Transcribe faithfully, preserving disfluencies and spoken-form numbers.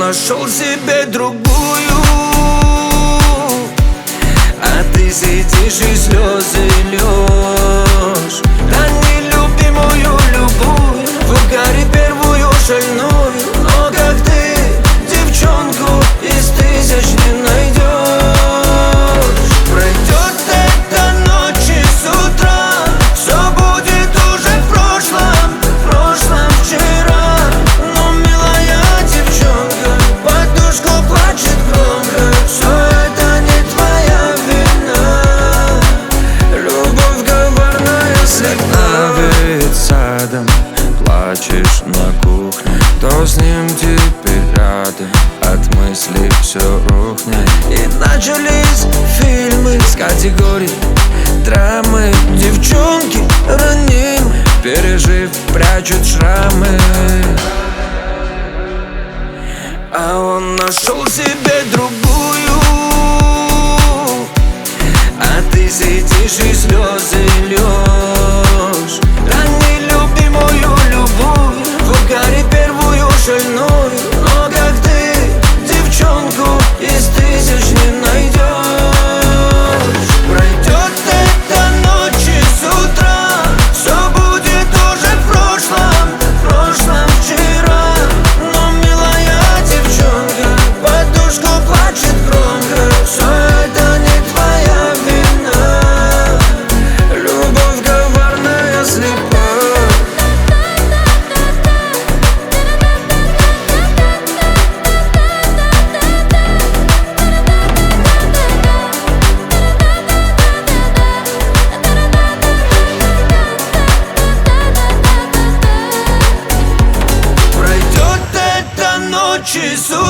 нашел себе другую, а ты сидишь и слезы льешь. Да нелюбимую любую, в угаре первую шальную. Но как ты девчонку из тысяч не найдешь. Пройдет эта ночь и с утра все будет уже в прошлом, в прошлом вчера. Но милая девчонка подушку плачет громко. Все это не твоя вина. Любовь коварная слегка. Перед садом плачешь на кухне. Кто с ним теперь рядом? От мыслей все рухнет. И начались фильмы с категории драмы. Девчонки ранимы, Пережив, прячут шрамы. а он нашел себе другую, а ты сидишь и слезы льешь. Да нелюбимую любую, в угаре первую шальную. Но как ты девчонку из тысяч не найдешь. Пройдет эта ночь и с утра все будет уже в прошлом, в прошлом вчера. Но милая девчонка подушку плачет громко. Все это не твоя вина. Любовь коварная, слепа. Пройдет эта ночь и с